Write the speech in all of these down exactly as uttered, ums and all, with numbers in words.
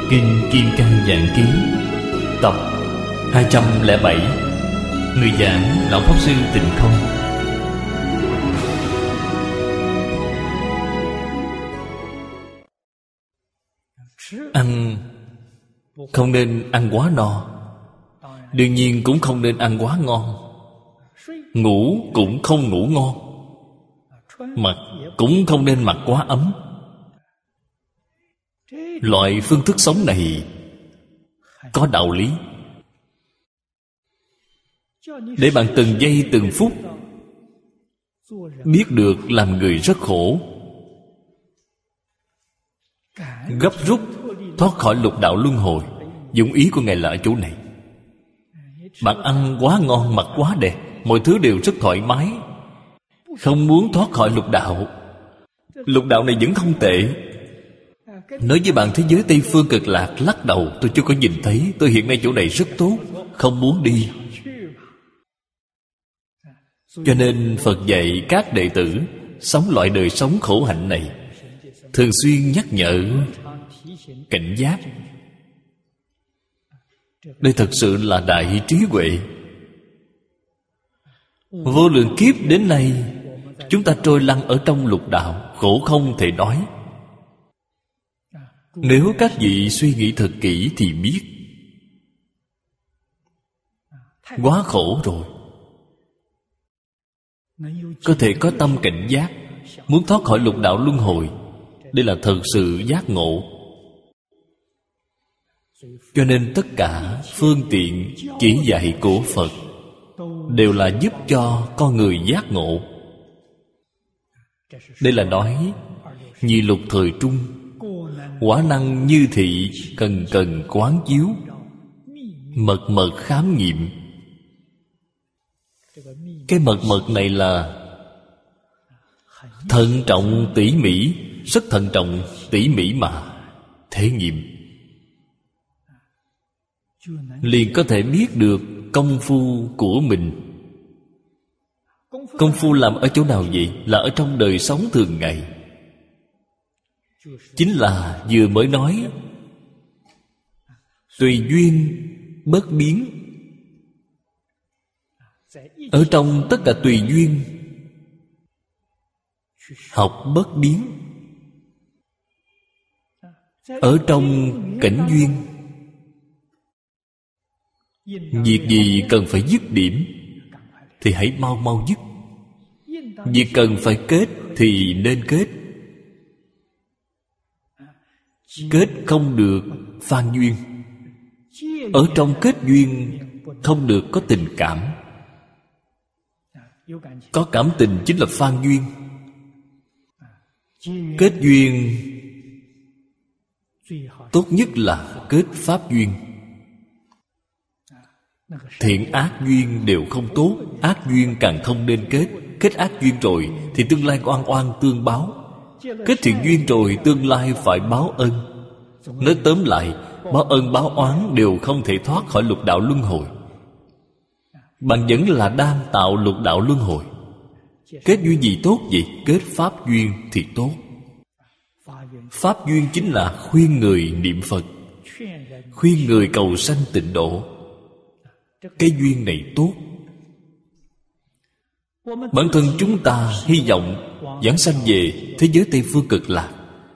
Kinh Kim Cang Giảng Ký tập hai trăm lẻ bảy. Người giảng Lão Pháp Sư Tịnh Không. Ăn không nên ăn quá no, đương nhiên cũng không nên ăn quá ngon. Ngủ cũng không ngủ ngon, mặc cũng không nên mặc quá ấm. Loại phương thức sống này có đạo lý, để bạn từng giây từng phút biết được làm người rất khổ, gấp rút thoát khỏi lục đạo luân hồi. Dụng ý của Ngài là ở chỗ này. Bạn ăn quá ngon, mặc quá đẹp, mọi thứ đều rất thoải mái, không muốn thoát khỏi lục đạo. Lục đạo này vẫn không tệ. Nói với bạn thế giới Tây Phương Cực Lạc, lắc đầu, tôi chưa có nhìn thấy. Tôi hiện nay chỗ này rất tốt, không muốn đi. Cho nên Phật dạy các đệ tử sống loại đời sống khổ hạnh này, thường xuyên nhắc nhở, cảnh giác. Đây thật sự là đại trí huệ. Vô lượng kiếp đến nay, chúng ta trôi lăn ở trong lục đạo, khổ không thể nói. Nếu các vị suy nghĩ thật kỹ thì biết quá khổ rồi. Có thể có tâm cảnh giác, muốn thoát khỏi lục đạo luân hồi. Đây là thật sự giác ngộ. Cho nên tất cả phương tiện chỉ dạy của Phật đều là giúp cho con người giác ngộ. Đây là nói nhị lục thời trung, quả năng như thị, cần cần quán chiếu, mật mật khám nghiệm. Cái mật mật này là thận trọng tỉ mỉ, rất thận trọng tỉ mỉ mà thể nghiệm, liền có thể biết được công phu của mình. Công phu làm ở chỗ nào vậy? Là ở trong đời sống thường ngày. Chính là vừa mới nói tùy duyên bất biến. Ở trong tất cả tùy duyên học bất biến. Ở trong cảnh duyên, việc gì cần phải dứt điểm thì hãy mau mau dứt. Việc cần phải kết thì nên kết. Kết không được phan duyên. Ở trong kết duyên không được có tình cảm. Có cảm tình chính là phan duyên. Kết duyên tốt nhất là kết pháp duyên. Thiện ác duyên đều không tốt, ác duyên càng không nên kết. Kết ác duyên rồi thì tương lai oan oan tương báo. Kết thiện duyên rồi tương lai phải báo ân. Nói tóm lại, báo ân báo oán đều không thể thoát khỏi lục đạo luân hồi. Bạn vẫn là đang tạo lục đạo luân hồi. Kết duyên gì tốt vậy? Kết pháp duyên thì tốt. Pháp duyên chính là khuyên người niệm Phật, khuyên người cầu sanh tịnh độ. Cái duyên này tốt. Bản thân chúng ta hy vọng giảng sanh về thế giới Tây Phương Cực Lạc.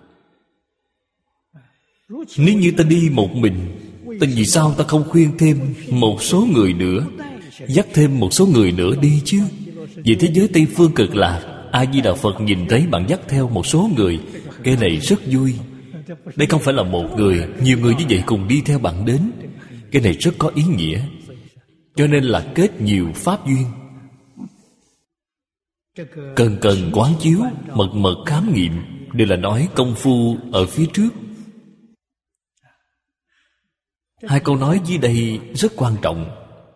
Nếu như ta đi một mình, ta vì sao ta không khuyên thêm một số người nữa, dắt thêm một số người nữa đi chứ? Về thế giới Tây Phương Cực Lạc, A Di Đà Phật nhìn thấy bạn dắt theo một số người, cái này rất vui. Đây không phải là một người, nhiều người như vậy cùng đi theo bạn đến. Cái này rất có ý nghĩa. Cho nên là kết nhiều pháp duyên. Cần cần quán chiếu, mật mật khám nghiệm, đều là nói công phu ở phía trước. Hai câu nói dưới đây rất quan trọng.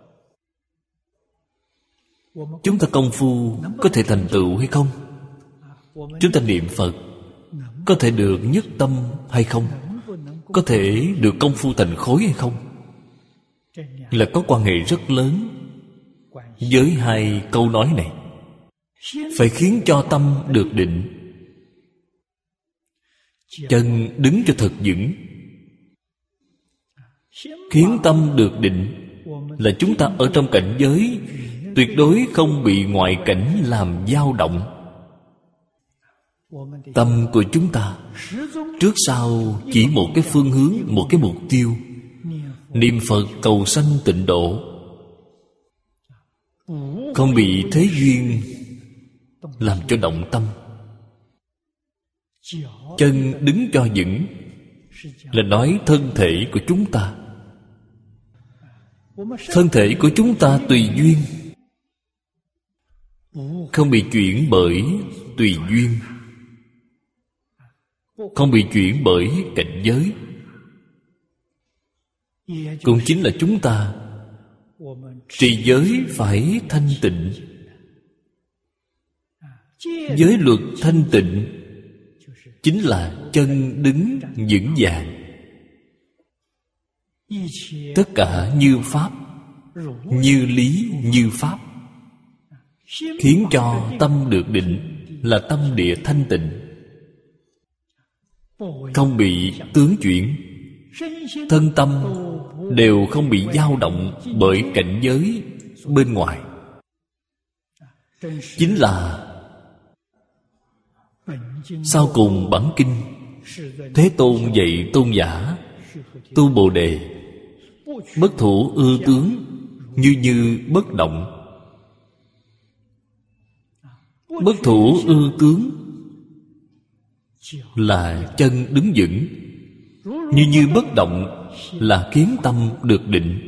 Chúng ta công phu có thể thành tựu hay không? Chúng ta niệm Phật có thể được nhất tâm hay không? Có thể được công phu thành khối hay không? Là có quan hệ rất lớn với hai câu nói này. Phải khiến cho tâm được định, chân đứng cho thật vững, Khiến tâm được định là chúng ta ở trong cảnh giới tuyệt đối không bị ngoại cảnh làm dao động. Tâm của chúng ta trước sau chỉ một cái phương hướng, một cái mục tiêu: niệm Phật cầu sanh tịnh độ, không bị thế duyên làm cho động tâm. Chân đứng cho vững là nói thân thể của chúng ta. Thân thể của chúng ta tùy duyên, không bị chuyển bởi tùy duyên, không bị chuyển bởi cảnh giới. Cũng chính là chúng ta trì giới phải thanh tịnh. Giới luật thanh tịnh chính là chân đứng vững vàng. Tất cả như pháp, như lý như pháp, khiến cho tâm được định là tâm địa thanh tịnh, không bị tướng chuyển. Thân tâm đều không bị dao động bởi cảnh giới bên ngoài. Chính là sau cùng bản kinh Thế Tôn dạy tôn giả tu Bồ Đề: bất thủ ư tướng, như như bất động. Bất thủ ư tướng là chân đứng vững, như như bất động là khiến tâm được định.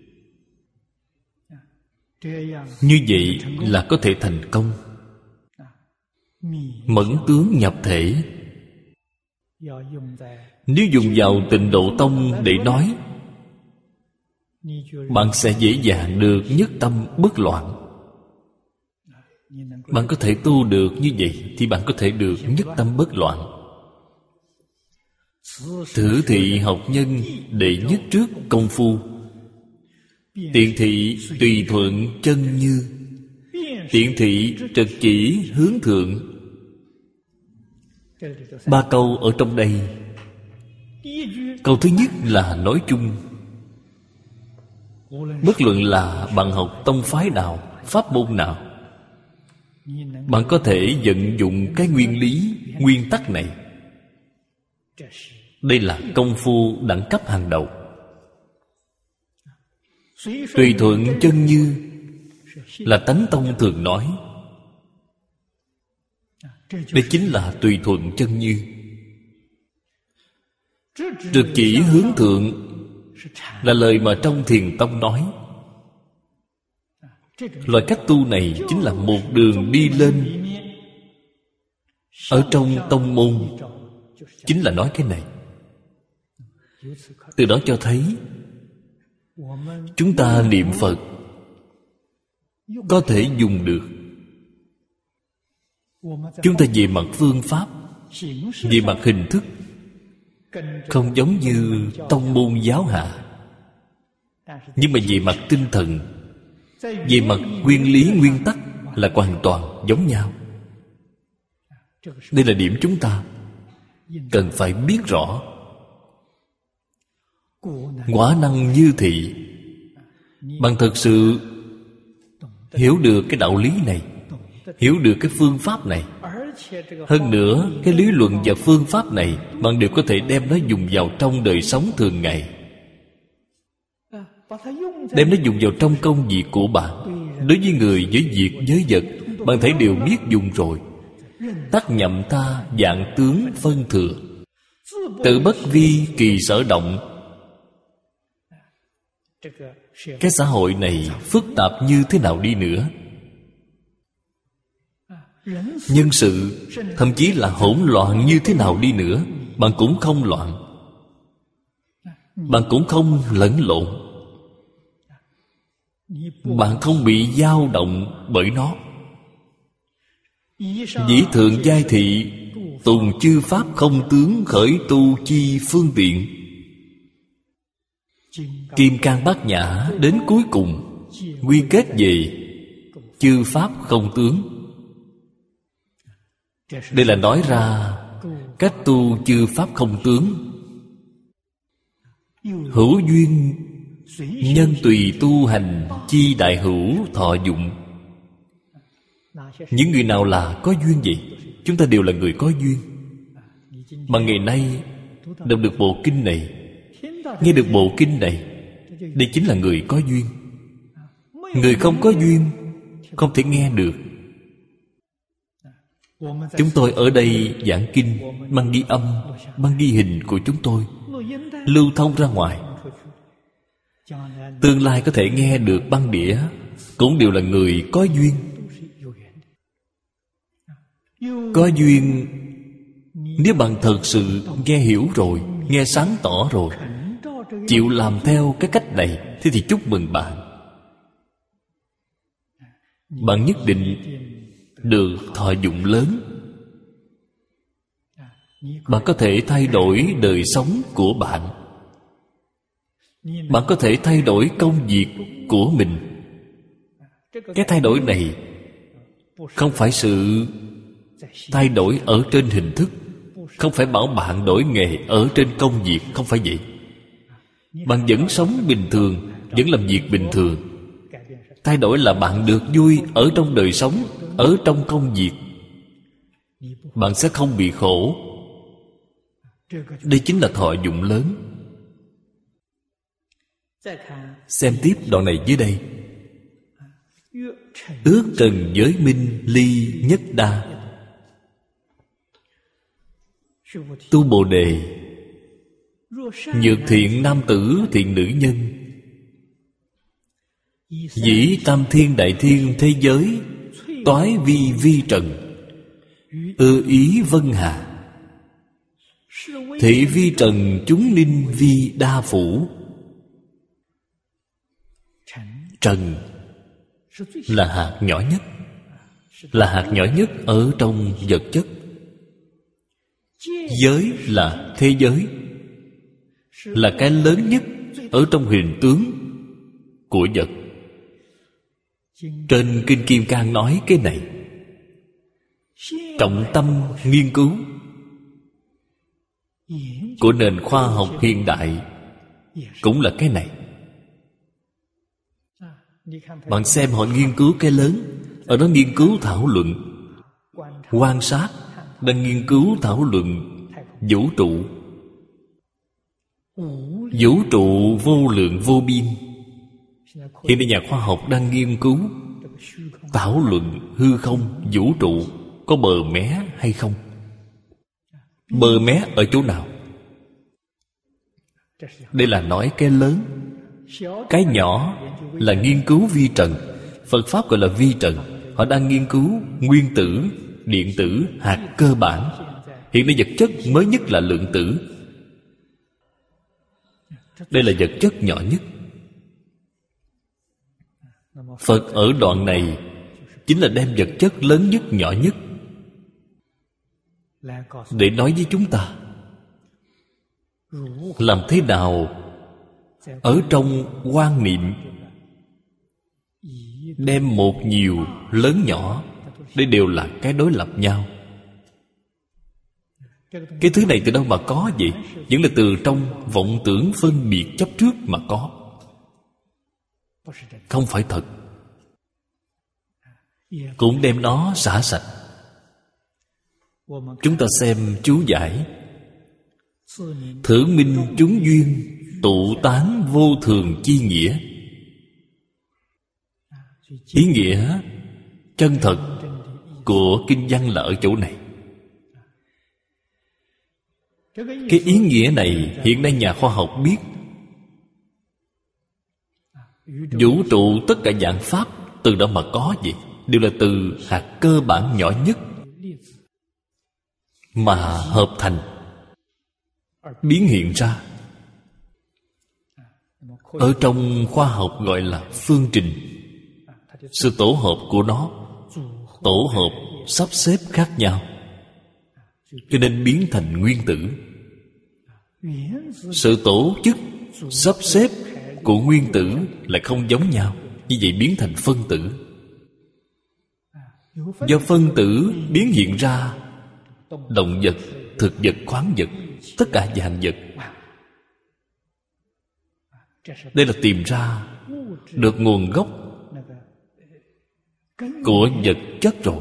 Như vậy là có thể thành công. Mẫn tướng nhập thể, nếu dùng vào Tịnh Độ Tông để nói, bạn sẽ dễ dàng được nhất tâm bất loạn. Bạn có thể tu được như vậy thì bạn có thể được nhất tâm bất loạn. Thử thị học nhân đệ nhất trước công phu, tiện thị tùy thuận chân như, tiện thị trật chỉ hướng thượng. Ba câu ở trong đây. Câu thứ nhất là nói chung. Bất luận là bạn học tông phái nào, pháp môn nào, bạn có thể vận dụng cái nguyên lý, nguyên tắc này. Đây là công phu đẳng cấp hàng đầu. Tùy thuận chân như là Tánh Tông thường nói. Đây chính là tùy thuận chân như. Trực chỉ hướng thượng là lời mà trong Thiền Tông nói. Loại cách tu này chính là một đường đi lên. Ở trong tông môn chính là nói cái này. Từ đó cho thấy chúng ta niệm Phật có thể dùng được. Chúng ta về mặt phương pháp, về mặt hình thức, không giống như tông môn giáo hạ. Nhưng mà về mặt tinh thần, về mặt nguyên lý nguyên tắc là hoàn toàn giống nhau. Đây là điểm chúng ta cần phải biết rõ. Quả năng như thị, bạn thật sự hiểu được cái đạo lý này, hiểu được cái phương pháp này. Hơn nữa, cái lý luận và phương pháp này bạn đều có thể đem nó dùng vào trong đời sống thường ngày, đem nó dùng vào trong công việc của bạn. Đối với người, với việc, với vật, bạn thấy đều biết dùng rồi. Tắc nhậm tha vạn tướng phân thừa, tự bất vi kỳ sở động. Cái xã hội này phức tạp như thế nào đi nữa, nhân sự thậm chí là hỗn loạn như thế nào đi nữa, bạn cũng không loạn, bạn cũng không lẫn lộn, bạn không bị dao động bởi nó. Dĩ thượng giai thị, tùng chư pháp không tướng, khởi tu chi phương tiện. Kim Cang Bát Nhã đến cuối cùng quy kết về chư pháp không tướng. Đây là nói ra cách tu chư pháp không tướng. Hữu duyên nhân tùy tu hành, chi đại hữu thọ dụng. Những người nào là có duyên vậy? Chúng ta đều là người có duyên. Mà ngày nay đọc được bộ kinh này, nghe được bộ kinh này, đây chính là người có duyên. Người không có duyên không thể nghe được. Chúng tôi ở đây giảng kinh, mang ghi âm, mang ghi hình của chúng tôi lưu thông ra ngoài. Tương lai có thể nghe được băng đĩa, cũng đều là người có duyên. Có duyên, nếu bạn thật sự nghe hiểu rồi, nghe sáng tỏ rồi, chịu làm theo cái cách này, thế thì chúc mừng bạn. Bạn nhất định được thọ dụng lớn. Bạn có thể thay đổi đời sống của bạn. Bạn có thể thay đổi công việc của mình. Cái thay đổi này không phải sự thay đổi ở trên hình thức, không phải bảo bạn đổi nghề ở trên công việc, không phải vậy. Bạn vẫn sống bình thường, vẫn làm việc bình thường. Thay đổi là bạn được vui ở trong đời sống, ở trong công việc. Bạn sẽ không bị khổ. Đây chính là thọ dụng lớn. Xem tiếp đoạn này dưới đây. Ước trần giới minh ly nhất đa. Tu Bồ Đề, nhược thiện nam tử thiện nữ nhân, dĩ tam thiên đại thiên thế giới, toái vi vi trần, ư ý vân hà, thị vi trần chúng ninh vi đa phủ. Trần là hạt nhỏ nhất, là hạt nhỏ nhất ở trong vật chất. Giới là thế giới, là cái lớn nhất ở trong hình tướng của vật. Trên Kinh Kim Cang nói cái này. Trọng tâm nghiên cứu của nền khoa học hiện đại cũng là cái này. Bạn xem họ nghiên cứu cái lớn, ở đó nghiên cứu thảo luận, quan sát, đang nghiên cứu thảo luận vũ trụ. Vũ trụ vô lượng vô biên. Hiện nay nhà khoa học đang nghiên cứu thảo luận hư không, vũ trụ có bờ mé hay không. Bờ mé ở chỗ nào? Đây là nói cái lớn. Cái nhỏ là nghiên cứu vi trần. Phật Pháp gọi là vi trần. Họ đang nghiên cứu nguyên tử, điện tử, hạt cơ bản. Hiện nay vật chất mới nhất là lượng tử. Đây là vật chất nhỏ nhất. Phật ở đoạn này chính là đem vật chất lớn nhất, nhỏ nhất để nói với chúng ta làm thế nào ở trong quan niệm đem một nhiều lớn nhỏ. Đây đều là cái đối lập nhau. Cái thứ này từ đâu mà có vậy? Vẫn là từ trong vọng tưởng phân biệt chấp trước mà có. Không phải thật. Cũng đem nó xả sạch. Chúng ta xem chú giải. Thử minh chúng duyên, tụ tán vô thường chi nghĩa. Ý nghĩa chân thật của kinh văn là ở chỗ này. Cái ý nghĩa này hiện nay nhà khoa học biết. Vũ trụ tất cả dạng pháp từ đâu mà có gì? Đều là từ hạt cơ bản nhỏ nhất mà hợp thành, biến hiện ra. Ở trong khoa học gọi là phương trình. Sự tổ hợp của nó, tổ hợp sắp xếp khác nhau, cho nên biến thành nguyên tử. Sự tổ chức sắp xếp của nguyên tử lại không giống nhau. Như vậy biến thành phân tử. Do phân tử biến hiện ra động vật, thực vật, khoáng vật, tất cả dạng vật. Đây là tìm ra được nguồn gốc của vật chất rồi.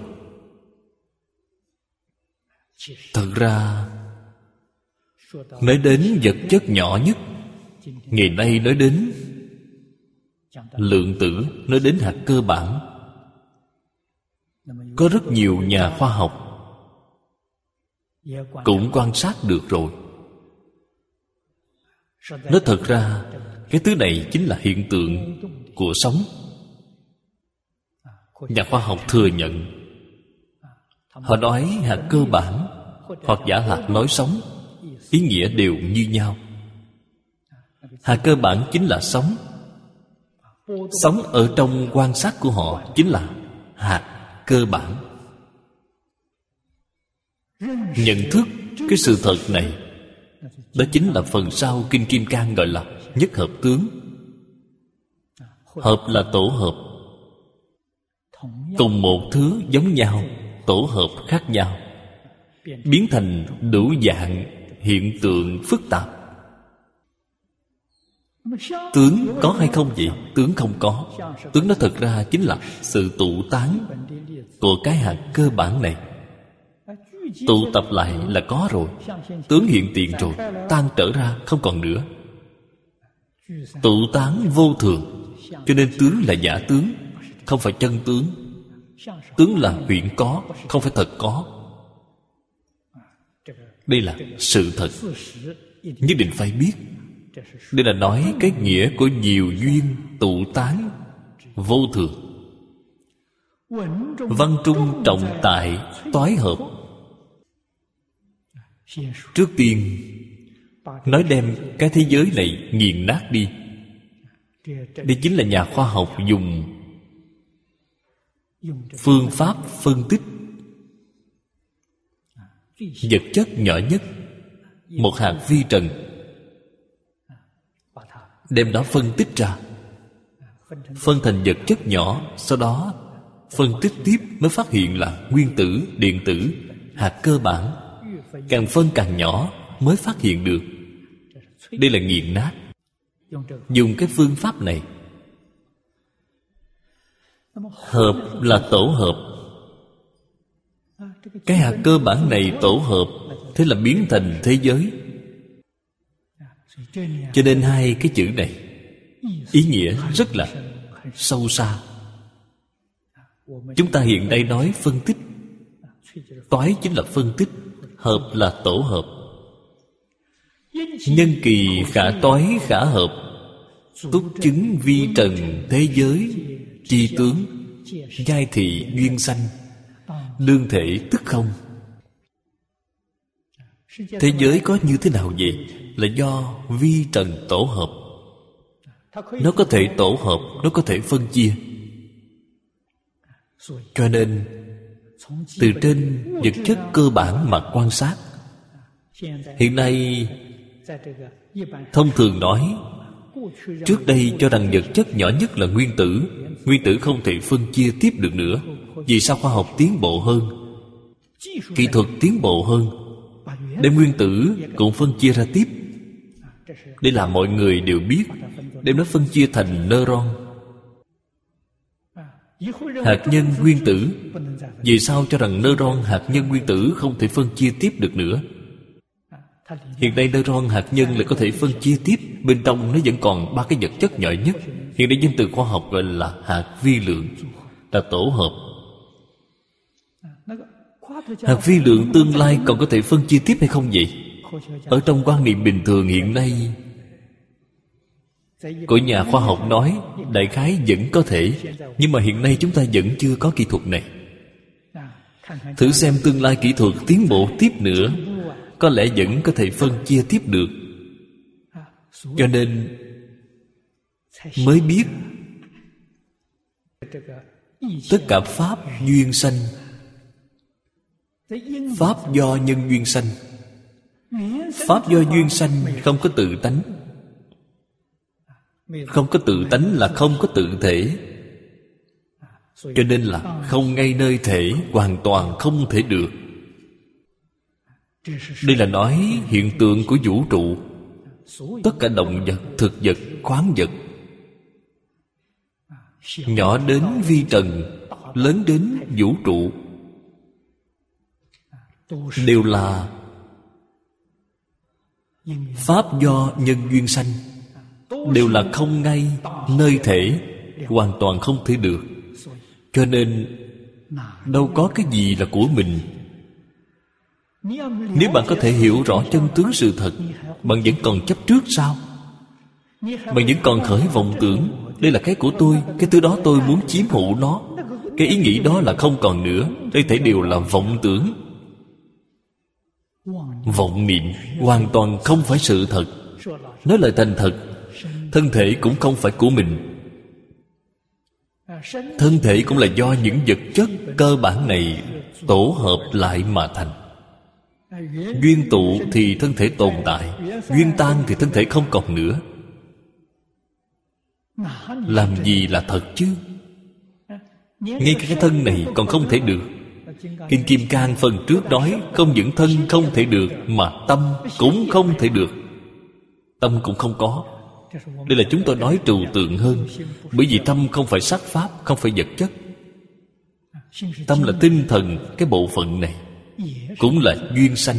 Thật ra nói đến vật chất nhỏ nhất, ngày nay nói đến lượng tử, nói đến hạt cơ bản, có rất nhiều nhà khoa học cũng quan sát được rồi. Nói thật ra, cái thứ này chính là hiện tượng của sống. Nhà khoa học thừa nhận. Họ nói hạt cơ bản hoặc giả lạc nói sống, ý nghĩa đều như nhau. Hạt cơ bản chính là sống. Sống ở trong quan sát của họ chính là hạt cơ bản. Nhận thức cái sự thật này, đó chính là phần sau Kinh Kim Cang gọi là nhất hợp tướng. Hợp là tổ hợp. Cùng một thứ giống nhau, tổ hợp khác nhau, biến thành đủ dạng hiện tượng phức tạp. Tướng có hay không vậy? Tướng không có. Tướng đó thật ra chính là sự tụ tán của cái hạt cơ bản này. Tụ tập lại là có rồi. Tướng hiện tiền rồi, tan trở ra không còn nữa. Tụ tán vô thường, cho nên tướng là giả tướng, không phải chân tướng. Tướng là huyễn có, không phải thật có. Đây là sự thật, nhất định phải biết. Đây là nói cái nghĩa của nhiều duyên tụ tán vô thường. Văn trung trọng tại toái hợp. Trước tiên nói đem cái thế giới này nghiền nát đi. Đây chính là nhà khoa học dùng phương pháp phân tích vật chất nhỏ nhất, một hạt vi trần, đem đó phân tích ra, phân thành vật chất nhỏ. Sau đó phân tích tiếp mới phát hiện là nguyên tử, điện tử, hạt cơ bản. Càng phân càng nhỏ mới phát hiện được. Đây là nghiền nát. Dùng cái phương pháp này. Hợp là tổ hợp. Cái hạt cơ bản này tổ hợp, thế là biến thành thế giới. Cho nên hai cái chữ này ý nghĩa rất là sâu xa. Chúng ta hiện nay nói phân tích. Toái chính là phân tích, hợp là tổ hợp. Nhân kỳ khả toái khả hợp, túc chứng vi trần thế giới, tri tướng, giai thị duyên sanh, đương thể tức không. Thế giới có như thế nào vậy? Là do vi trần tổ hợp. Nó có thể tổ hợp, nó có thể phân chia. Cho nên từ trên vật chất cơ bản mà quan sát, hiện nay thông thường nói, trước đây cho rằng vật chất nhỏ nhất là nguyên tử. Nguyên tử không thể phân chia tiếp được nữa. Vì sao khoa học tiến bộ hơn, kỹ thuật tiến bộ hơn, đem nguyên tử cũng phân chia ra tiếp. Đây là mọi người đều biết. Đem nó phân chia thành neuron, hạt nhân nguyên tử. Vì sao cho rằng neuron hạt nhân nguyên tử không thể phân chia tiếp được nữa? Hiện nay neuron hạt nhân lại có thể phân chia tiếp. Bên trong nó vẫn còn ba cái vật chất nhỏ nhất. Hiện nay danh từ khoa học gọi là hạt vi lượng, là tổ hợp. Hạt vi lượng tương lai còn có thể phân chia tiếp hay không vậy? Ở trong quan niệm bình thường hiện nay của nhà khoa học nói đại khái vẫn có thể. Nhưng mà hiện nay chúng ta vẫn chưa có kỹ thuật này. Thử xem tương lai kỹ thuật tiến bộ tiếp nữa, có lẽ vẫn có thể phân chia tiếp được. Cho nên mới biết tất cả pháp duyên sanh. Pháp do nhân duyên sanh. Pháp do duyên sanh không có tự tánh. Không có tự tánh là không có tự thể. Cho nên là không ngay nơi thể, hoàn toàn không thể được. Đây là nói hiện tượng của vũ trụ. Tất cả động vật, thực vật, khoáng vật, nhỏ đến vi trần, lớn đến vũ trụ, đều là pháp do nhân duyên sanh, đều là không ngay nơi thể, hoàn toàn không thể được. Cho nên đâu có cái gì là của mình. Nếu bạn có thể hiểu rõ chân tướng sự thật, bạn vẫn còn chấp trước sao? Bạn vẫn còn khởi vọng tưởng, đây là cái của tôi, cái thứ đó tôi muốn chiếm hữu nó. Cái ý nghĩ đó là không còn nữa. Đây thể đều là vọng tưởng, vọng niệm, hoàn toàn không phải sự thật. Nói lời thành thật, thân thể cũng không phải của mình. Thân thể cũng là do những vật chất cơ bản này tổ hợp lại mà thành. Duyên tụ thì thân thể tồn tại, duyên tan thì thân thể không còn nữa. Làm gì là thật chứ? Ngay cả cái thân này còn không thể được. Kinh Kim Cang phần trước nói, không những thân không thể được, mà tâm cũng không thể được. Tâm cũng không có. Đây là chúng tôi nói trừu tượng hơn. Bởi vì tâm không phải sắc pháp, không phải vật chất. Tâm là tinh thần. Cái bộ phận này cũng là duyên sanh.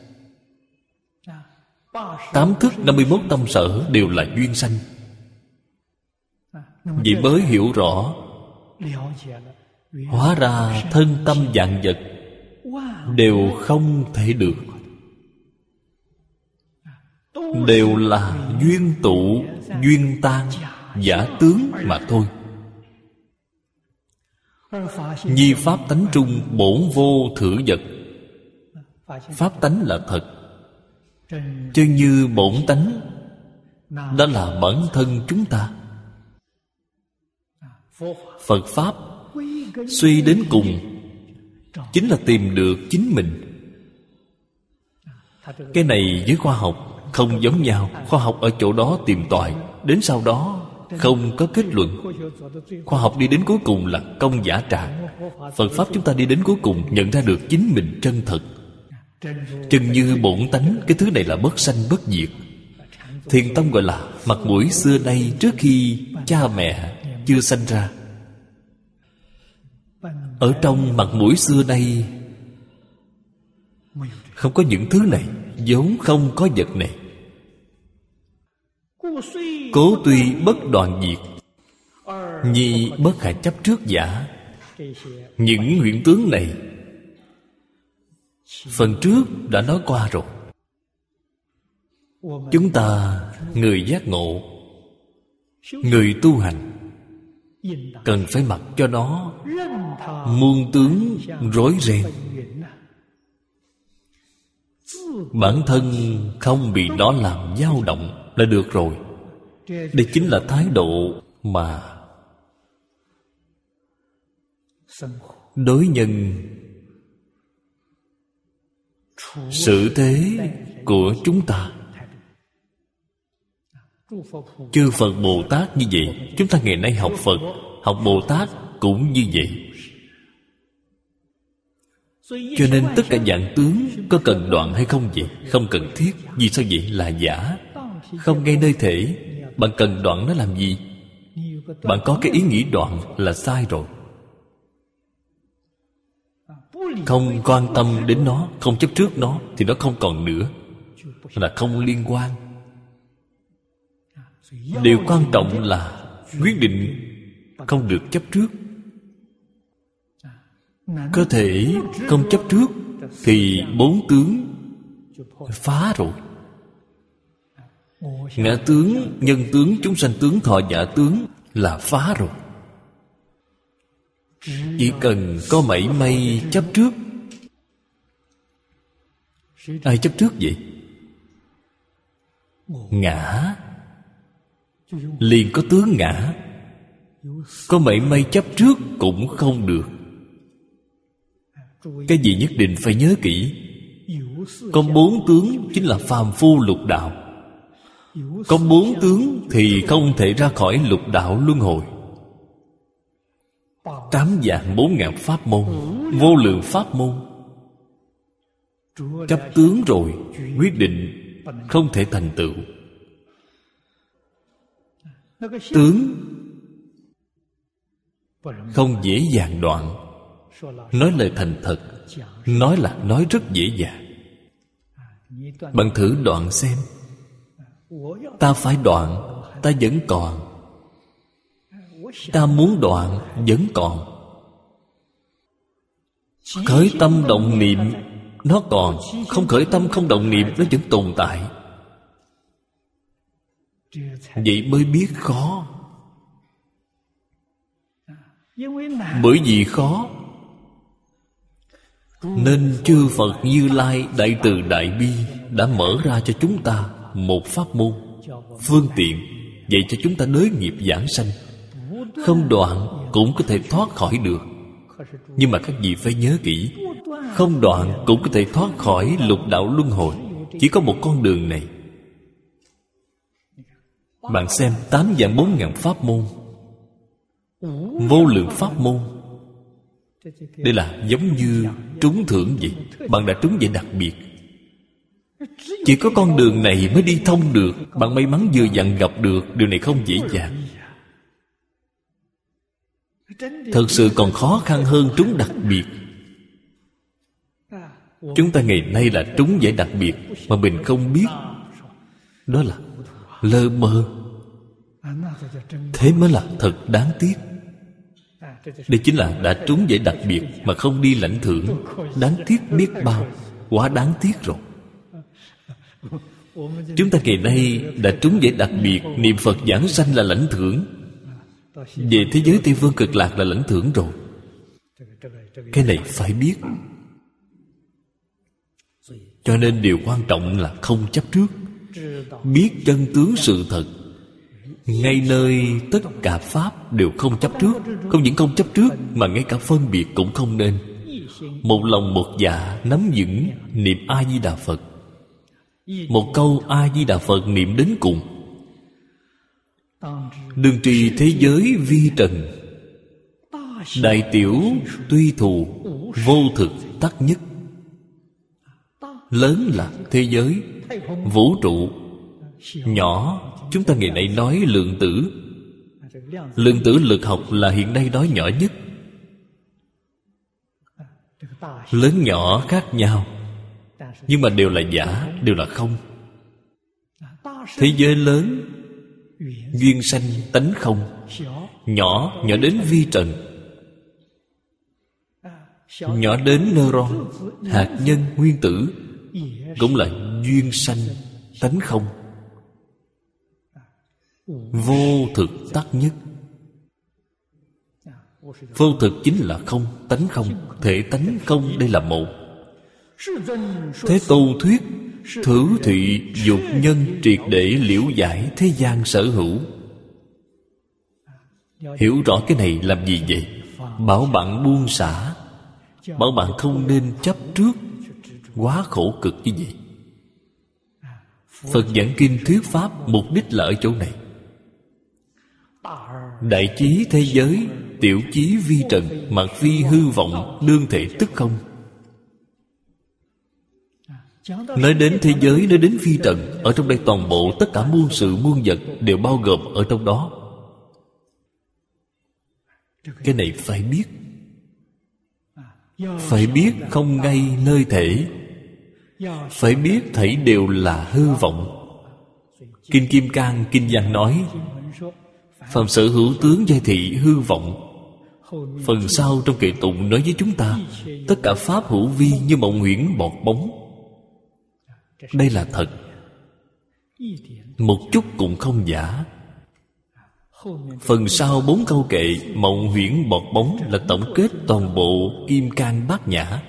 Tám thức năm mươi mốt tâm sở đều là duyên sanh. Vậy mới hiểu rõ, hóa ra thân tâm vạn vật đều không thể được, đều là duyên tụ, duyên tan, giả tướng mà thôi. Nhi pháp tánh trung bổn vô thử vật. Pháp tánh là thật, chân như bổn tánh, đó là bản thân chúng ta. Phật Pháp suy đến cùng chính là tìm được chính mình. Cái này với khoa học không giống nhau. Khoa học ở chỗ đó tìm tòi, đến sau đó không có kết luận. Khoa học đi đến cuối cùng là công giả trạng. Phật Pháp chúng ta đi đến cuối cùng nhận ra được chính mình chân thật. Chân như bổn tánh, cái thứ này là bất sanh bất diệt. Thiền tông gọi là mặt mũi xưa nay trước khi cha mẹ chưa sanh ra. Ở trong mặt mũi xưa nay không có những thứ này, vốn không có vật này. Cố tuy bất đoạn diệt, nhi bất khả chấp trước giả. Những huyễn tướng này phần trước đã nói qua rồi. Chúng ta người giác ngộ, người tu hành, cần phải mặc cho nó muôn tướng rối ren. Bản thân không bị nó làm dao động là được rồi. Đây chính là thái độ mà đối nhân xử thế của chúng ta. Chư Phật Bồ Tát như vậy. Chúng ta ngày nay học Phật, học Bồ Tát cũng như vậy. Cho nên tất cả dạng tướng có cần đoạn hay không vậy? Không cần thiết. Vì sao vậy? Là giả. Không ngay nơi thể. Bạn cần đoạn nó làm gì? Bạn có cái ý nghĩ đoạn là sai rồi. Không quan tâm đến nó, không chấp trước nó, thì nó không còn nữa, là không liên quan. Điều quan trọng là quyết định không được chấp trước. Có thể không chấp trước thì bốn tướng phá rồi. Ngã tướng, nhân tướng, chúng sanh tướng, thọ giả tướng là phá rồi. Chỉ cần có mảy may chấp trước. Ai chấp trước vậy? Ngã liền có tướng ngã. Có mảy may chấp trước cũng không được. Cái gì nhất định phải nhớ kỹ. Có bốn tướng chính là phàm phu lục đạo. Có bốn tướng thì không thể ra khỏi lục đạo luân hồi. Tám vạn bốn ngàn pháp môn, vô lượng pháp môn. Chấp tướng rồi, quyết định không thể thành tựu. Tướng không dễ dàng đoạn. Nói lời thành thật, nói là nói rất dễ dàng. Bạn thử đoạn xem. Ta phải đoạn, ta vẫn còn. Ta muốn đoạn, vẫn còn. Khởi tâm động niệm, nó còn. Không khởi tâm không động niệm, nó vẫn tồn tại. Vậy mới biết khó. Bởi vì khó nên chư Phật Như Lai Đại Từ Đại Bi đã mở ra cho chúng ta một pháp môn, phương tiện dạy cho chúng ta đới nghiệp giảng sanh. Không đoạn cũng có thể thoát khỏi được. Nhưng mà các vị phải nhớ kỹ, không đoạn cũng có thể thoát khỏi lục đạo luân hồi. Chỉ có một con đường này. Bạn xem tám vạn bốn ngàn pháp môn, vô lượng pháp môn. Đây là giống như trúng thưởng vậy. Bạn đã trúng giải đặc biệt. Chỉ có con đường này mới đi thông được. Bạn may mắn vừa vặn gặp được. Điều này không dễ dàng. Thật sự còn khó khăn hơn trúng đặc biệt. Chúng ta ngày nay là trúng giải đặc biệt mà mình không biết. Đó là lơ mơ. Thế mới là thật đáng tiếc. Đây chính là đã trúng giải đặc biệt mà không đi lãnh thưởng. Đáng tiếc biết bao. Quá đáng tiếc rồi. Chúng ta ngày nay đã trúng giải đặc biệt. Niệm Phật giảng sanh là lãnh thưởng. Về thế giới Tây Phương Cực Lạc là lãnh thưởng rồi. Cái này phải biết. Cho nên điều quan trọng là không chấp trước. Biết chân tướng sự thật. Ngay nơi tất cả pháp đều không chấp trước. Không những không chấp trước mà ngay cả phân biệt cũng không nên. Một lòng một dạ nắm vững niệm A-di-đà Phật. Một câu A-di-đà Phật niệm đến cùng. Đừng trì thế giới vi trần. Đại tiểu tuy thù, vô thực tắc nhất. Lớn là thế giới, vũ trụ. Nhỏ chúng ta ngày nay nói lượng tử. Lượng tử lực học là hiện nay nói nhỏ nhất. Lớn nhỏ khác nhau, nhưng mà đều là giả, đều là không. Thế giới lớn duyên sanh tánh không. Nhỏ, nhỏ đến vi trần. Nhỏ đến neuron, hạt nhân, nguyên tử, cũng là duyên sanh tánh không. Vô thực tắc nhất. Vô thực chính là không, tánh không. Thể tánh không, đây là một. Thế Tôn thuyết thử thị dục nhân triệt để liễu giải thế gian sở hữu. Hiểu rõ cái này làm gì vậy? Bảo bạn buông xả. Bảo bạn không nên chấp trước. Quá khổ cực như vậy. Phật giảng kinh thuyết pháp mục đích là ở chỗ này. Đại chí thế giới, tiểu chí vi trần, mặc vi hư vọng, đương thể tức không. Nói đến thế giới, nói đến vi trần, ở trong đây toàn bộ tất cả muôn sự muôn vật đều bao gồm ở trong đó. Cái này phải biết. Phải biết không ngay nơi thể. Phải biết thảy đều là hư vọng. Kinh Kim Cang, Kinh Văn nói phàm sở hữu tướng giai thị hư vọng. Phần sau trong kệ tụng nói với chúng ta tất cả pháp hữu vi như mộng huyễn bọt bóng. Đây là thật. Một chút cũng không giả. Phần sau bốn câu kệ mộng huyễn bọt bóng là tổng kết toàn bộ Kim Cang Bát Nhã.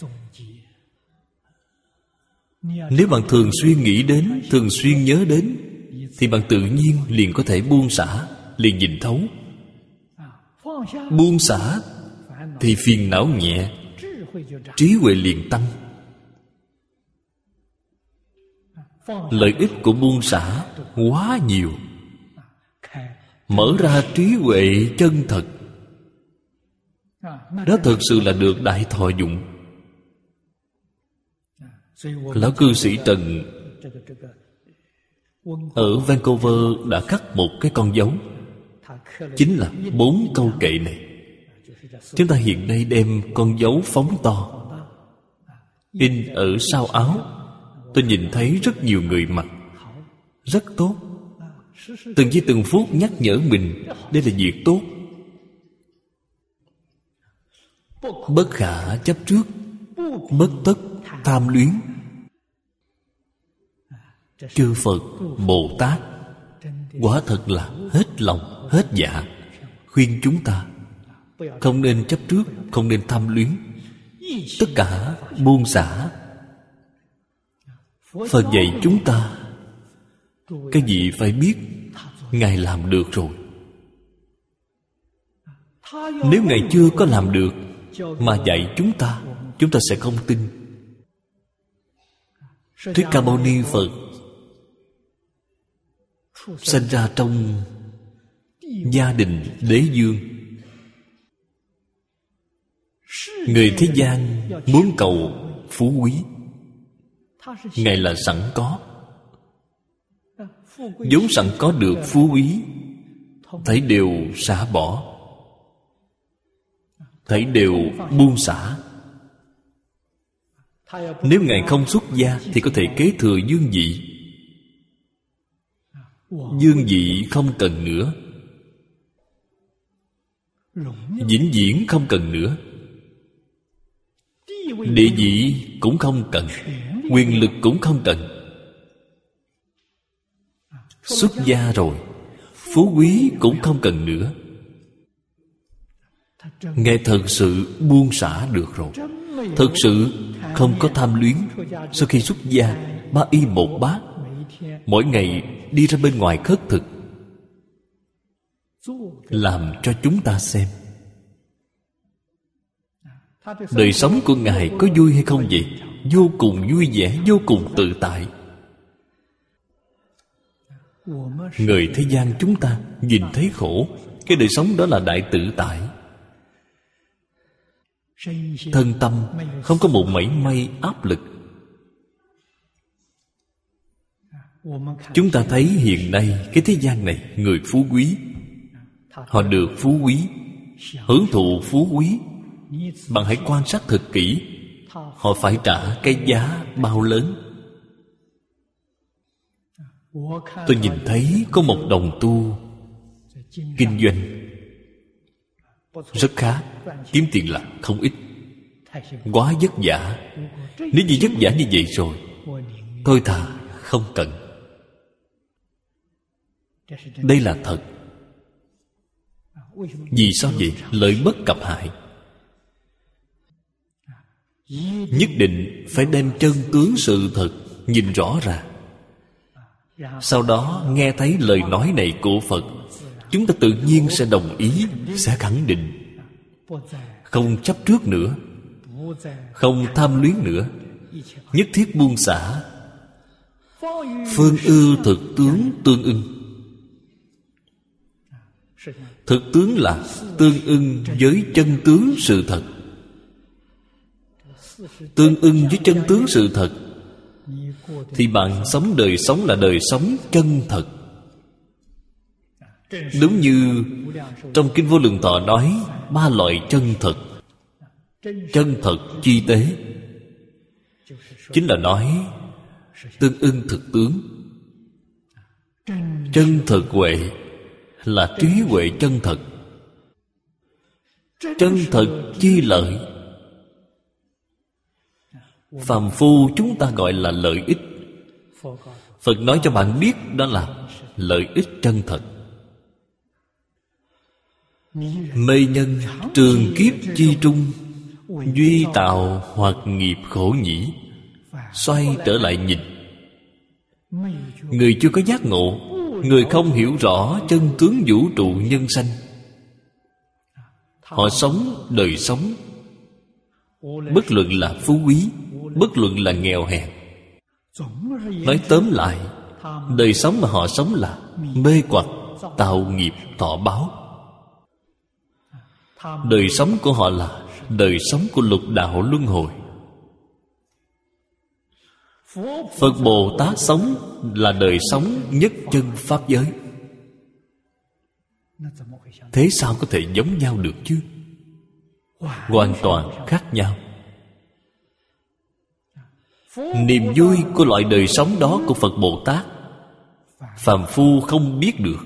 Nếu bạn thường xuyên nghĩ đến, thường xuyên nhớ đến, thì bạn tự nhiên liền có thể buông xả, liền nhìn thấu. Buông xả thì phiền não nhẹ, trí huệ liền tăng. Lợi ích của buông xả quá nhiều. Mở ra trí huệ chân thật. Đó thực sự là được đại thọ dụng. Lão cư sĩ Trần Ở Vancouver đã khắc một cái con dấu, chính là bốn câu kệ này. Chúng ta hiện nay đem con dấu phóng to, in ở sau áo. Tôi nhìn thấy rất nhiều người mặc, rất tốt. Từng giây từng phút nhắc nhở mình đây là việc tốt. Bất khả chấp trước, bất tất tham luyến. Chư Phật, Bồ Tát quả thật là hết lòng, hết dạ khuyên chúng ta không nên chấp trước, không nên tham luyến, tất cả buông xả. Phật dạy chúng ta cái gì phải biết Ngài làm được rồi. Nếu Ngài chưa có làm được mà dạy chúng ta, chúng ta sẽ không tin. Thích Ca Mâu Ni Phật sinh ra trong gia đình đế dương. Người thế gian muốn cầu phú quý, Ngài là sẵn có. vốn sẵn có được phú quý, thấy đều xả bỏ, thấy đều buông xả. Nếu Ngài không xuất gia thì có thể kế thừa dương vị. Dương vị không cần nữa, vĩnh viễn không cần nữa. Địa vị cũng không cần, quyền lực cũng không cần. Xuất gia rồi, phú quý cũng không cần nữa. Ngài thật sự buông xả được rồi, thật sự không có tham luyến. Sau khi xuất gia, ba y một bát, mỗi ngày đi ra bên ngoài khất thực, làm cho chúng ta xem đời sống của Ngài có vui hay không vậy? Vô cùng vui vẻ, vô cùng tự tại. Người thế gian chúng ta nhìn thấy khổ, cái đời sống đó là đại tự tại. Thân tâm không có một mảy may áp lực. Chúng ta thấy hiện nay cái thế gian này, người phú quý, họ được phú quý, hưởng thụ phú quý. Bạn hãy quan sát thật kỹ, họ phải trả cái giá bao lớn. Tôi nhìn thấy có một đồng tu kinh doanh rất khá, kiếm tiền là không ít, quá vất vả. Nếu như vất vả như vậy rồi, tôi thà không cần. Đây là thật. Vì sao vậy? Lợi bất cập hại. Nhất định phải đem chân tướng sự thật nhìn rõ ràng. Sau đó nghe thấy lời nói này của Phật, chúng ta tự nhiên sẽ đồng ý, sẽ khẳng định. Không chấp trước nữa, không tham luyến nữa, nhất thiết buông xả. Phương ư thực tướng tương ưng. Thực tướng là tương ưng với chân tướng sự thật. Tương ưng với chân tướng sự thật thì bạn sống đời sống là đời sống chân thật. Đúng như trong Kinh Vô Lượng Thọ nói, ba loại chân thật. Chân thật chi tế chính là nói tương ưng thực tướng. Chân thật huệ là trí huệ chân thật. Chân thật chi lợi, phàm phu chúng ta gọi là lợi ích. Phật nói cho bạn biết đó là lợi ích chân thật. Mê nhân trường kiếp chi trung, duy tạo hoặc nghiệp khổ nhĩ. Xoay trở lại nhìn, người chưa có giác ngộ, người không hiểu rõ chân tướng vũ trụ nhân sanh, họ sống đời sống, bất luận là phú quý, bất luận là nghèo hèn, nói tóm lại, đời sống mà họ sống là mê hoặc, tạo nghiệp, thọ báo. Đời sống của họ là đời sống của lục đạo luân hồi. Phật Bồ Tát sống là đời sống nhất chân Pháp giới. Thế sao có thể giống nhau được chứ? Hoàn toàn khác nhau. Niềm vui của loại đời sống đó của Phật Bồ Tát, phàm phu không biết được.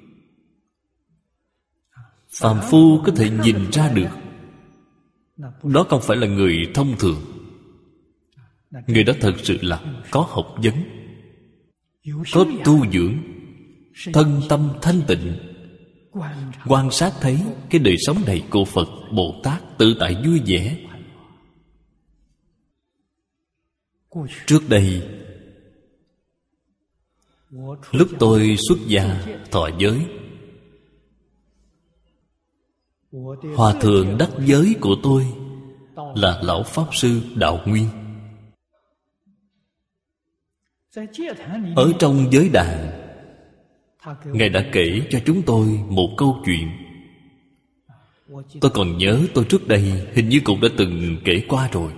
Phàm phu có thể nhìn ra được. Đó không phải là người thông thường. Người đó thật sự là có học vấn, có tu dưỡng, thân tâm thanh tịnh, quan sát thấy cái đời sống này của Phật Bồ Tát tự tại vui vẻ. Trước đây, lúc tôi xuất gia thọ giới, Hòa thượng đắc giới của tôi là Lão Pháp Sư Đạo Nguyên. Ở trong giới đàn, Ngài đã kể cho chúng tôi một câu chuyện. Tôi còn nhớ tôi trước đây hình như cũng đã từng kể qua rồi.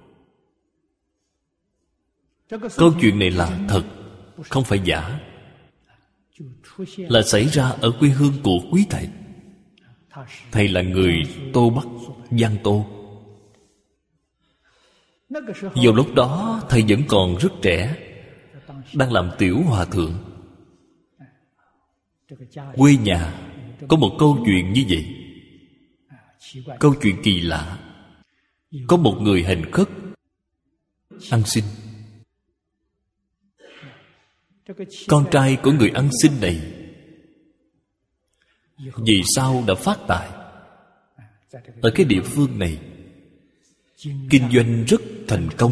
Câu chuyện này là thật, không phải giả, là xảy ra ở quê hương của quý thầy. Thầy là người Tô Bắc, Giang Tô. Vào lúc đó thầy vẫn còn rất trẻ, đang làm tiểu hòa thượng. Quê nhà có một câu chuyện như vậy. Câu chuyện kỳ lạ. Có một người hành khất ăn xin. Con trai của người ăn xin này vì sao đã phát tài. Ở cái địa phương này kinh doanh rất thành công.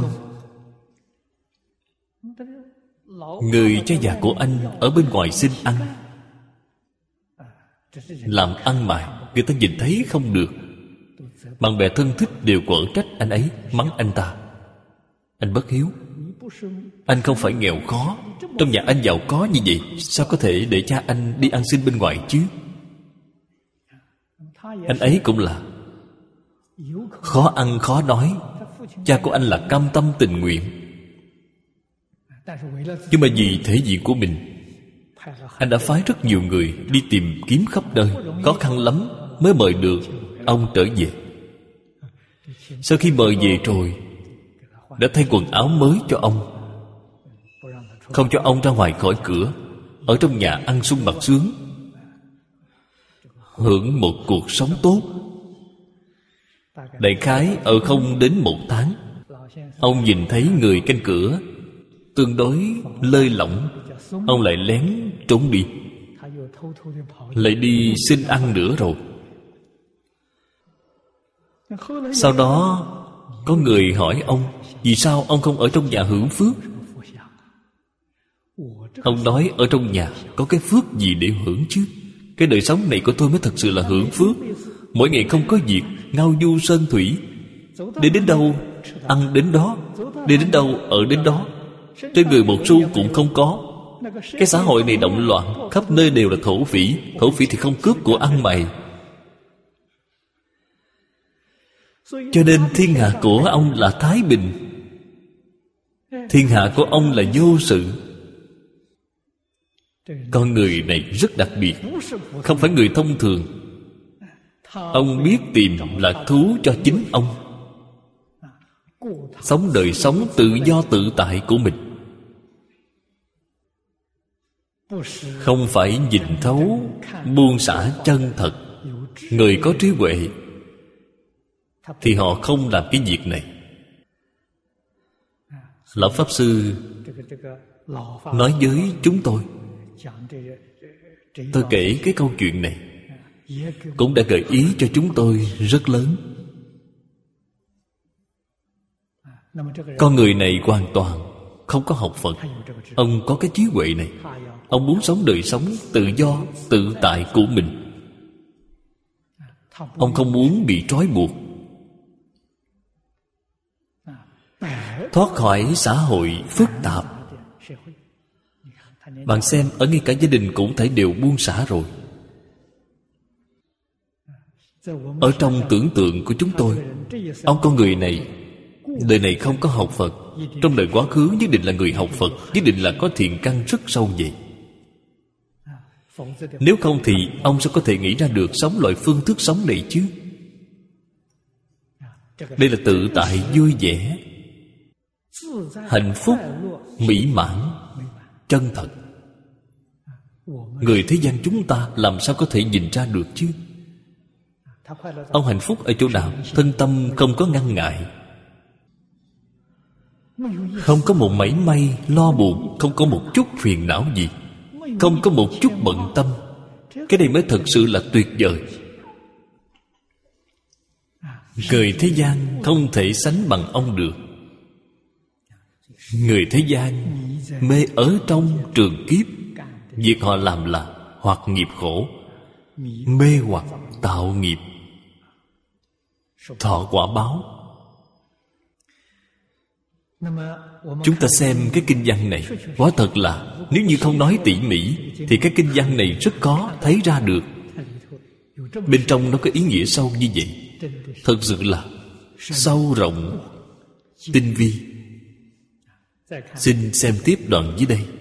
Người cha già của anh ở bên ngoài xin ăn, làm ăn mày, người ta nhìn thấy không được. Bạn bè thân thích đều quở trách anh ấy, mắng anh ta: anh bất hiếu, anh không phải nghèo khó, trong nhà anh giàu có như vậy, sao có thể để cha anh đi ăn xin bên ngoài chứ? Anh ấy cũng là khó ăn khó nói. Cha của anh là cam tâm tình nguyện, nhưng mà vì thể diện của mình, anh đã phái rất nhiều người đi tìm kiếm khắp nơi, khó khăn lắm mới mời được ông trở về. Sau khi mời về rồi, đã thay quần áo mới cho ông, không cho ông ra ngoài khỏi cửa, ở trong nhà ăn sung mặc sướng, hưởng một cuộc sống tốt. Đại khái ở không đến một tháng, ông nhìn thấy người canh cửa tương đối lơi lỏng, ông lại lén trốn đi, lại đi xin ăn nữa rồi. Sau đó có người hỏi ông: vì sao ông không ở trong nhà hưởng phước? Ông nói: ở trong nhà có cái phước gì để hưởng chứ? Cái đời sống này của tôi mới thật sự là hưởng phước. Mỗi ngày không có việc, ngao du sơn thủy, đi đến đâu ăn đến đó, đi đến đâu ở đến đó, trên người một xu cũng không có. Cái xã hội này động loạn, khắp nơi đều là thổ phỉ. Thổ phỉ thì không cướp của ăn mày. Cho nên thiên hạ của ông là thái bình, thiên hạ của ông là vô sự. Con người này rất đặc biệt, không phải người thông thường. Ông biết tìm lạc thú cho chính ông, sống đời sống tự do tự tại của mình, không phải nhìn thấu buông xả chân thật. Người có trí huệ thì họ không làm cái việc này. Lão Pháp Sư nói với chúng tôi, tôi kể cái câu chuyện này cũng đã gợi ý cho chúng tôi rất lớn. Con người này hoàn toàn không có học Phật. Ông có cái trí huệ này. Ông muốn sống đời sống tự do, tự tại của mình. Ông không muốn bị trói buộc, thoát khỏi xã hội phức tạp. Bạn xem, ở ngay cả gia đình cũng thể đều buông xả rồi. Ở trong tưởng tượng của chúng tôi, ông con người này đời này không có học Phật, trong đời quá khứ nhất định là người học Phật, nhất định là có thiện căn rất sâu vậy. Nếu không thì ông sẽ có thể nghĩ ra được sống loại phương thức sống này chứ? Đây là tự tại vui vẻ, hạnh phúc, mỹ mãn, chân thật. Người thế gian chúng ta làm sao có thể nhìn ra được chứ? Ông hạnh phúc ở chỗ nào? Thân tâm không có ngăn ngại, không có một mảy may lo buồn, không có một chút phiền não gì, không có một chút bận tâm. Cái này mới thật sự là tuyệt vời. Người thế gian không thể sánh bằng ông được. Người thế gian mê ở trong trường kiếp, việc họ làm là hoặc nghiệp khổ, mê hoặc tạo nghiệp, thọ quả báo. Chúng ta xem cái kinh văn này, quả thật là nếu như không nói tỉ mỉ thì cái kinh văn này rất khó thấy ra được. Bên trong nó có ý nghĩa sâu như vậy, thật sự là sâu rộng, tinh vi. Xin xem tiếp đoạn dưới đây.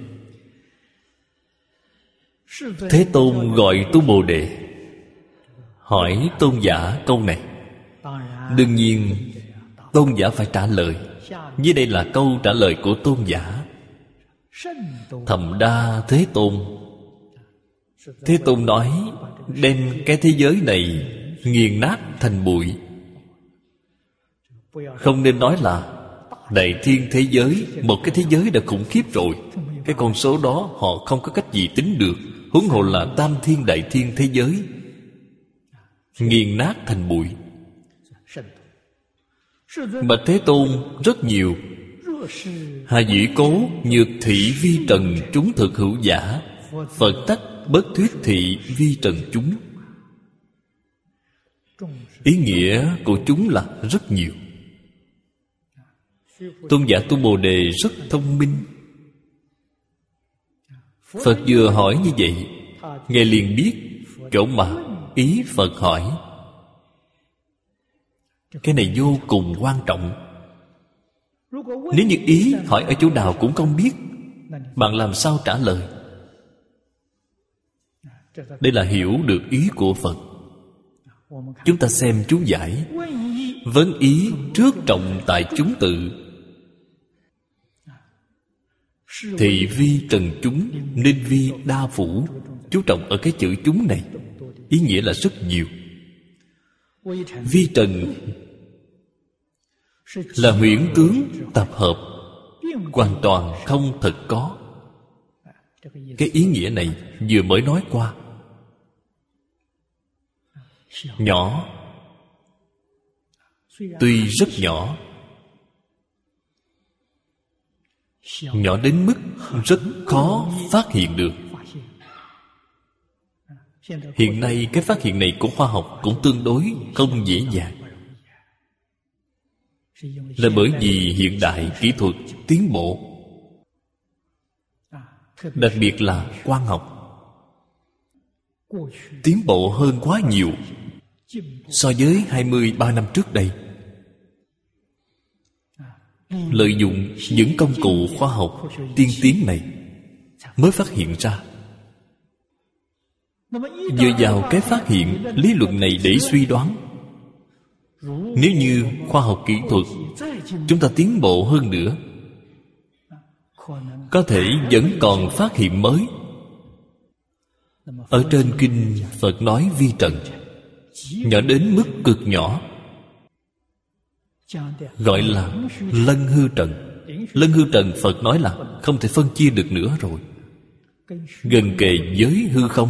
Thế Tôn gọi Tu Bồ Đề, hỏi Tôn giả câu này. Đương nhiên Tôn giả phải trả lời. Dưới đây là câu trả lời của Tôn giả. Thầm đa Thế Tôn. Thế Tôn nói đem cái thế giới này nghiền nát thành bụi. Không nên nói là đại thiên thế giới. Một cái thế giới đã khủng khiếp rồi, cái con số đó họ không có cách gì tính được, huống hồ là tam thiên đại thiên thế giới nghiền nát thành bụi. Bạch Thế Tôn rất nhiều. Hà dĩ cố nhược thị vi trần chúng thực hữu giả, Phật tắc bất thuyết thị vi trần chúng. Ý nghĩa của chúng là rất nhiều. Tôn giả Tu Bồ Đề rất thông minh. Phật vừa hỏi như vậy, Ngài liền biết chỗ mà ý Phật hỏi. Cái này vô cùng quan trọng. Nếu như ý hỏi ở chỗ nào cũng không biết, bạn làm sao trả lời? Đây là hiểu được ý của Phật. Chúng ta xem chú giải. Vấn ý trước trọng tại chúng tự, thị vi trần chúng nên vi đa phủ. Chú trọng ở cái chữ chúng này, ý nghĩa là rất nhiều. Vi trần là huyễn tướng tập hợp, hoàn toàn không thật có. Cái ý nghĩa này vừa mới nói qua. Nhỏ, tuy rất nhỏ, nhỏ đến mức rất khó phát hiện được. Hiện nay cái phát hiện này của khoa học cũng tương đối không dễ dàng, là bởi vì hiện đại kỹ thuật tiến bộ, đặc biệt là quang học tiến bộ hơn quá nhiều so với hai mươi ba năm trước đây. Lợi dụng những công cụ khoa học tiên tiến này mới phát hiện ra. Dựa vào cái phát hiện lý luận này để suy đoán, nếu như khoa học kỹ thuật chúng ta tiến bộ hơn nữa, có thể vẫn còn phát hiện mới. Ở trên kinh Phật nói vi trần, nhỏ đến mức cực nhỏ, gọi là lân hư trần. Lân hư trần Phật nói là không thể phân chia được nữa rồi, gần kề với hư không.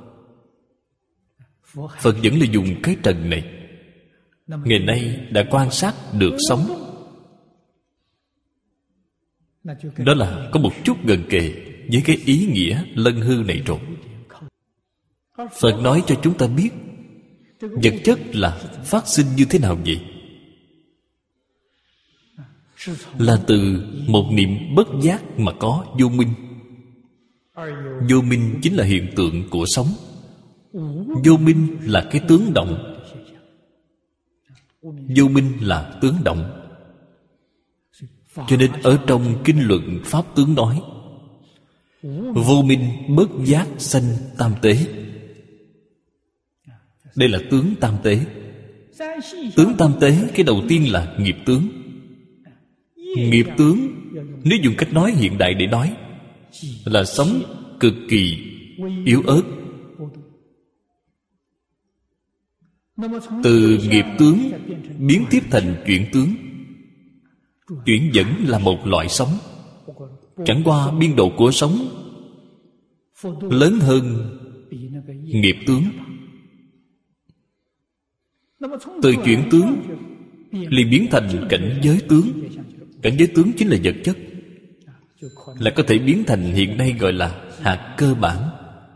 Phật vẫn là dùng cái trần này. Ngày nay đã quan sát được sống, đó là có một chút gần kề với cái ý nghĩa lân hư này rồi. Phật nói cho chúng ta biết vật chất là phát sinh như thế nào vậy? Là từ một niệm bất giác mà có vô minh. Vô minh chính là hiện tượng của sống. Vô minh là cái tướng động. Vô minh là tướng động. Cho nên ở trong kinh luận Pháp tướng nói: vô minh bất giác sanh tam tế. Đây là tướng tam tế. Tướng tam tế, cái đầu tiên là nghiệp tướng. Nghiệp tướng, nếu dùng cách nói hiện đại để nói, là sống cực kỳ yếu ớt. Từ nghiệp tướng biến tiếp thành chuyển tướng. Chuyển vẫn là một loại sống, chẳng qua biên độ của sống lớn hơn nghiệp tướng. Từ chuyển tướng liền biến thành cảnh giới tướng. Cảnh giới tướng chính là vật chất, là có thể biến thành hiện nay gọi là hạt cơ bản.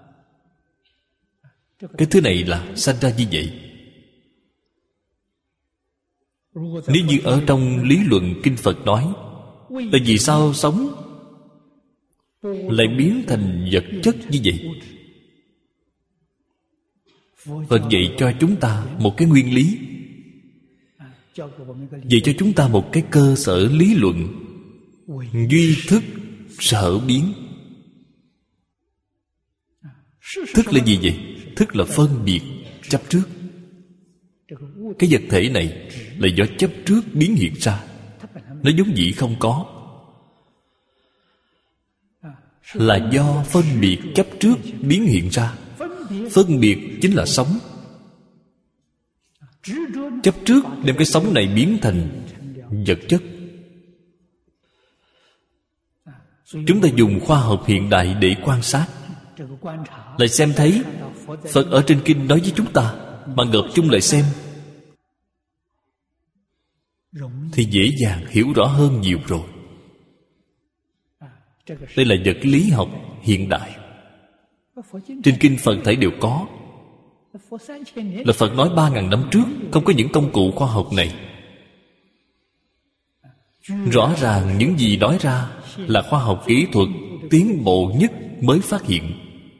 Cái thứ này là sanh ra như vậy. Nếu như ở trong lý luận kinh Phật nói, tại vì sao sống lại biến thành vật chất như vậy? Phật dạy cho chúng ta một cái nguyên lý, dạy cho chúng ta một cái cơ sở lý luận: duy thức sở biến. Thức là gì vậy? Thức là phân biệt chấp trước. Cái vật thể này là do chấp trước biến hiện ra, nó vốn dĩ không có, là do phân biệt chấp trước biến hiện ra. Phân biệt chính là sống. Chấp trước đem cái sống này biến thành vật chất. Chúng ta dùng khoa học hiện đại để quan sát, lại xem thấy Phật ở trên kinh nói với chúng ta, mà ngược chung lại xem thì dễ dàng hiểu rõ hơn nhiều rồi. Đây là vật lý học hiện đại. Trên kinh Phật thảy đều có. Là Phật nói ba ngàn năm trước không có những công cụ khoa học này. Rõ ràng những gì nói ra là khoa học kỹ thuật tiến bộ nhất mới phát hiện.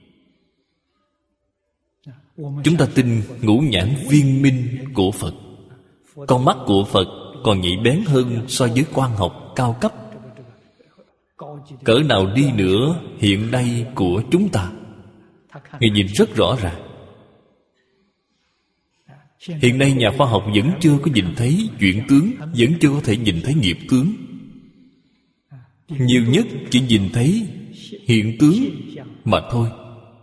Chúng ta tin ngũ nhãn viên minh của Phật. Con mắt của Phật còn nhạy bén hơn so với quan học cao cấp. Cỡ nào đi nữa hiện nay của chúng ta, Ngài nhìn rất rõ ràng. Hiện nay nhà khoa học vẫn chưa có nhìn thấy chuyển tướng, vẫn chưa có thể nhìn thấy nghiệp tướng. Nhiều nhất chỉ nhìn thấy hiện tướng mà thôi.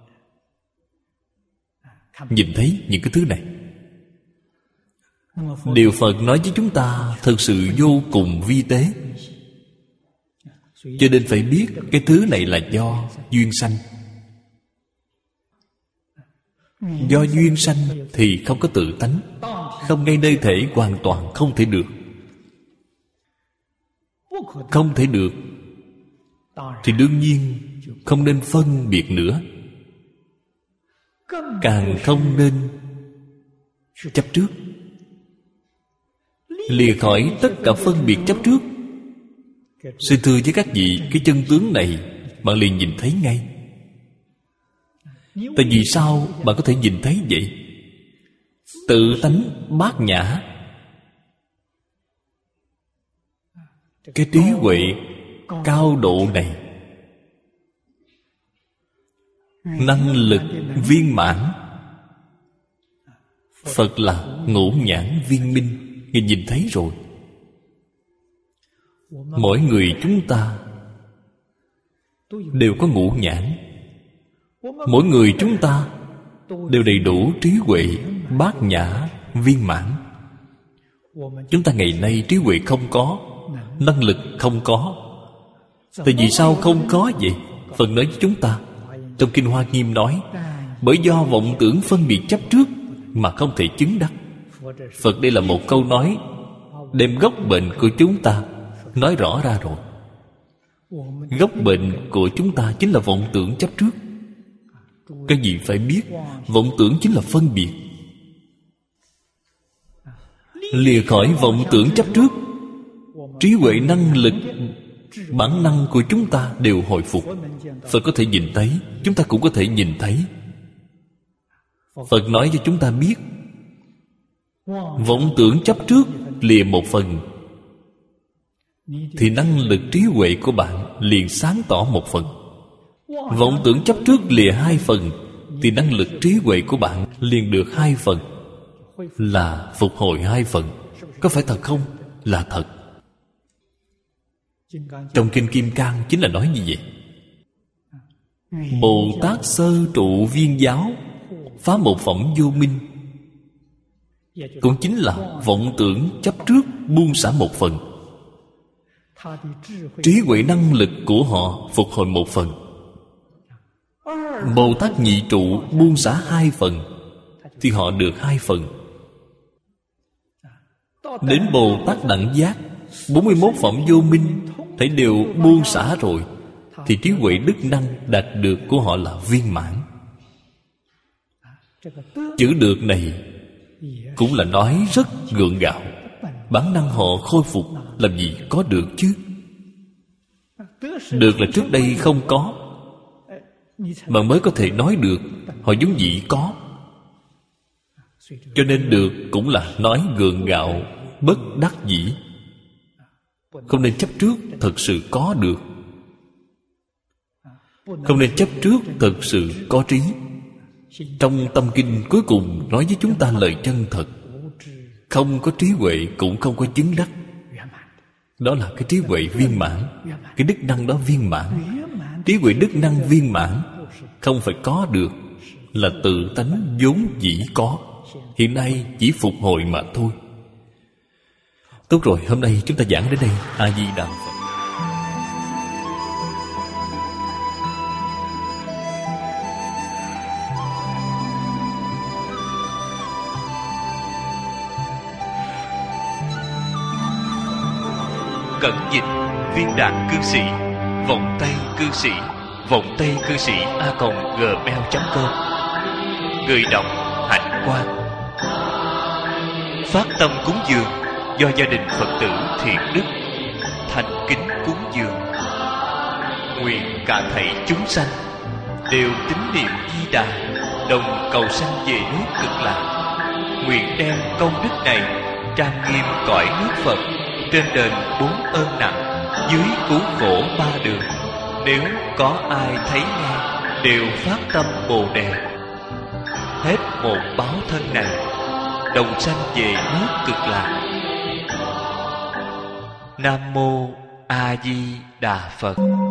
Nhìn thấy những cái thứ này, điều Phật nói với chúng ta thật sự vô cùng vi tế. Cho nên phải biết cái thứ này là do duyên sanh. Do duyên sanh thì không có tự tánh, không ngay nơi thể hoàn toàn không thể được. Không thể được thì đương nhiên không nên phân biệt nữa, càng không nên chấp trước. Lìa khỏi tất cả phân biệt chấp trước. Xin thưa với các vị, cái chân tướng này bạn liền nhìn thấy ngay. Tại vì sao bạn có thể nhìn thấy vậy? Tự tánh bát nhã, cái trí huệ cao độ này, năng lực viên mãn, Phật là ngũ nhãn viên minh. Ngài nhìn thấy rồi. Mỗi người chúng ta đều có ngũ nhãn. Mỗi người chúng ta đều đầy đủ trí huệ bát nhã viên mãn. Chúng ta ngày nay trí huệ không có, năng lực không có. Tại vì sao không có vậy? Phật nói với chúng ta trong Kinh Hoa Nghiêm nói, bởi do vọng tưởng phân biệt chấp trước mà không thể chứng đắc. Phật đây là một câu nói đem gốc bệnh của chúng ta nói rõ ra rồi. Gốc bệnh của chúng ta chính là vọng tưởng chấp trước. Các vị phải biết, vọng tưởng chính là phân biệt. Lìa khỏi vọng tưởng chấp trước, trí huệ năng lực bản năng của chúng ta đều hồi phục. Phật có thể nhìn thấy, chúng ta cũng có thể nhìn thấy. Phật nói cho chúng ta biết, vọng tưởng chấp trước lìa một phần, thì năng lực trí huệ của bạn liền sáng tỏ một phần. Vọng tưởng chấp trước lìa hai phần thì năng lực trí huệ của bạn liền được hai phần, là phục hồi hai phần. Có phải thật không? Là thật. Trong Kinh Kim Cang chính là nói như vậy. Bồ Tát sơ trụ viên giáo, phá một phẩm vô minh, cũng chính là vọng tưởng chấp trước buông xả một phần. Trí huệ năng lực của họ phục hồi một phần. Bồ Tát nhị trụ buông xả hai phần thì họ được hai phần. Đến Bồ Tát đẳng giác, bốn mươi mốt phẩm vô minh thấy đều buông xả rồi thì trí huệ đức năng đạt được của họ là viên mãn. Chữ được này cũng là nói rất gượng gạo. Bản năng họ khôi phục, làm gì có được chứ? Được là trước đây không có, mà mới có thể nói được. Họ vốn dĩ có, cho nên được cũng là nói gượng gạo, bất đắc dĩ. Không nên chấp trước thật sự có được, không nên chấp trước thật sự có trí. Trong tâm kinh cuối cùng nói với chúng ta lời chân thật: không có trí huệ cũng không có chứng đắc. Đó là cái trí huệ viên mãn. Cái đức năng đó viên mãn. Trí huệ đức năng viên mãn không phải có được, là tự tánh vốn dĩ có, hiện nay chỉ phục hồi mà thôi. Tốt rồi, hôm nay chúng ta giảng đến đây. A Di Đà Phật. Cẩn dịch viên đạn cư sĩ, vọng tây cư sĩ, vọng tây cư sĩ a còng gmail chấm com. Người đọc Hạnh Quang. Phát tâm cúng dường do gia đình Phật tử Thiện Đức thành kính cúng dường. Nguyện cả thảy chúng sanh đều tín niệm Di Đà, đồng cầu sanh về nước Cực Lạc. Nguyện đem công đức này trang nghiêm cõi nước Phật, trên đền bốn ơn nặng, dưới cứu khổ ba đường. Nếu có ai thấy nghe đều phát tâm Bồ Đề, hết một báo thân này đồng sanh về nước Cực Lạc. Nam mô A Di Đà Phật.